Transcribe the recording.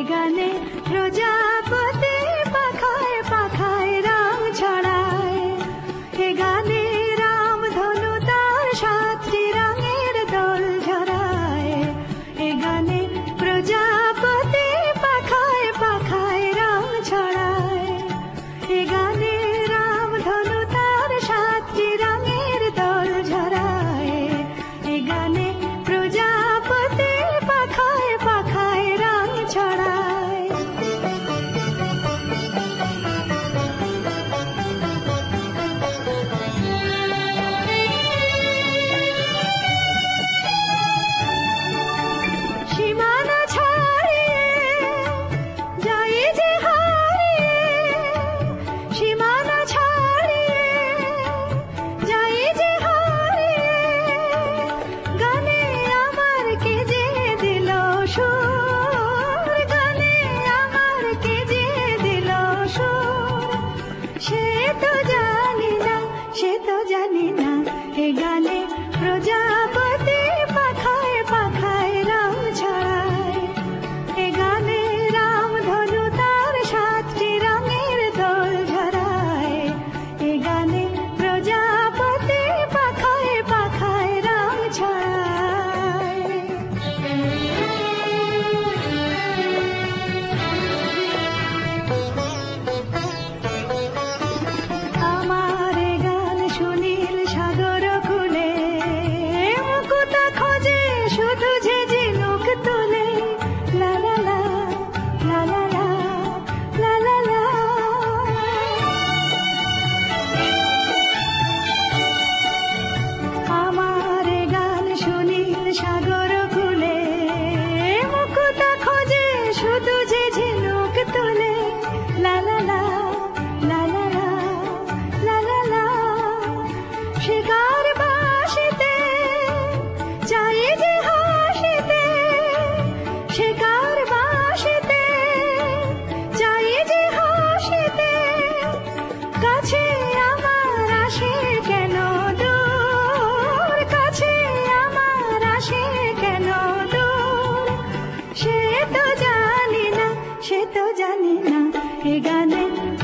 গানে প্রজাপতি পাখায় পাখায় রাম ছড়ায়, এ গানে রাম ধনু তার 7টি রঙের দোল ঝরায়, এ গানে প্রজাপতি পাখায় পাখায় রাম ছড়ায়, এ গানে রাম ধনু তার 7টি রঙের দোল ঝরায়, এ গানে প্রজাপতি পাখায় পাখায় রাম ছড়ায়। সীমানা ছাড়িয়ে যাই যে হারিয়ে, সীমানা ছাড়িয়ে যাই যে হারিয়ে, গানে আমার কে যে দিল সুর, গানে আমার কে যে দিল সুর, সে তো জানি না, সে তো জানি না, এ গানে প্রজাপতি পাখায় পাখায় রাম ছড়ায়, এ গানে রাম ধনু তার 7টি রঙের দোল ঝরায়, এ গানে প্রজাপতি পাখায় পাখায় রাম ছড়ায়। আমার এ গান সুনীল সাগর কূলে, মুকুতা খোঁজে শুধু যে ঝিনুক তুলে, লা লা লা লা লা লা লা লা লা। আমার এ গান সুনীল সাগর কূলে, মুকুতা খোঁজে শুধু যে ঝিনুক তুলে, লা লা লা লা লা লা লা লা লা। শিকার বাসিতে চাই যে হাসিতে, শিকার বাসিতে চাই যে হাসিতে, কাছে আমার আসে কেন দূর, কাছে আমার আসে কেন দূর, সে তো জানি না, সে তো জানি না, এ গানে